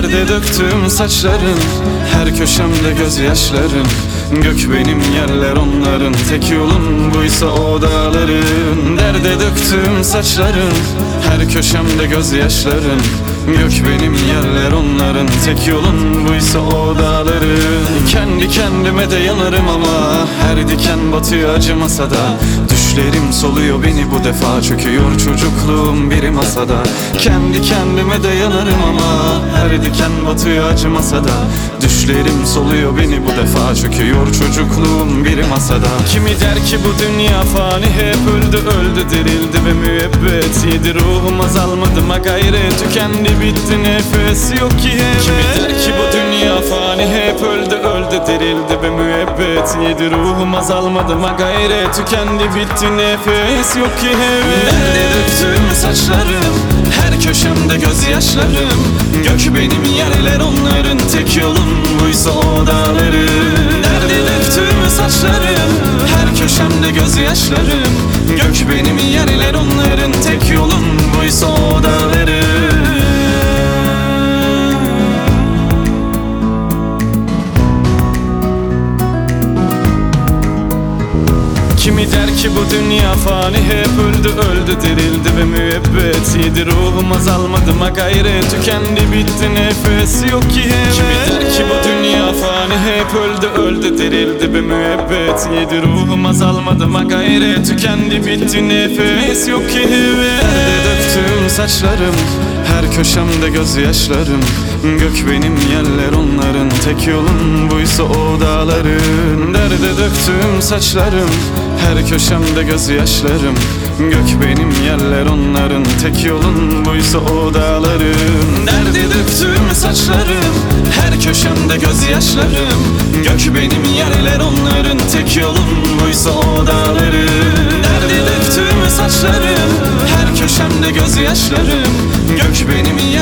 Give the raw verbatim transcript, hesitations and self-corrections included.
Derde döktüm saçların, her köşemde gözyaşların. Gök benim, yerler onların, tek yolun buysa o dağların. Derde döktüm saçların, her köşemde gözyaşların. Gök benim, yerler onların, tek yolun buysa o dağların. Kendi kendime de yanarım ama her diken batıyor acımasa da. Düşlerim soluyor beni bu defa, çöküyor çocukluğum bir masada. Kendi kendime de yanarım ama her diken batıyor acımasa da. Düşlerim soluyor beni bu defa, çöküyor çocukluğum bir masada. Kimi der ki bu dünya fani, hep öldü öldü dirildi ve müebbet yedi. Ruhum azalmadı ma gayret, tükendi bitti nefes yok ki heves. Kimi der ki bu dünya fani, hep öldü öldü dirildi ve müebbet yedi. Ruhum azalmadı ma gayret, tükendi bitti nefes yok ki heves. Derde döktüm saçlarım, her köşemde gözyaşlarım. Gök benim, yerler onların, tek yolun buysa o dağların. Derde döktüm saçlarım, her köşemde gözyaşlarım. Gök benim, yerler onların, tek yolun buysa o dağların. Kimi der ki bu dünya fani, hep öldü öldü dirildi ve müebbet yedi. Ruhum azalmadı ma gayret, tükendi bitti nefes yok ki heves. Kimi der ki bu dünya fani, hep öldü öldü dirildi ve müebbet yedi. Ruhum azalmadı ma gayret, tükendi bitti nefes yok ki heves. Derde döktüm saçlarım, her köşemde gözyaşlarım. Gök benim, yerler onların, tek yolun buysa o dağların. Derde döktüm saçlarım, her köşemde gözyaşlarım. Gök benim, yerler onların, tek yolun buysa o dağların. Derde döktüm saçlarım, her köşemde gözyaşlarım. Gök benim, yerler onların, tek yolun buysa o dağların. Derde döktüm saçlarım, her köşemde gözyaşlarım. Gök benim,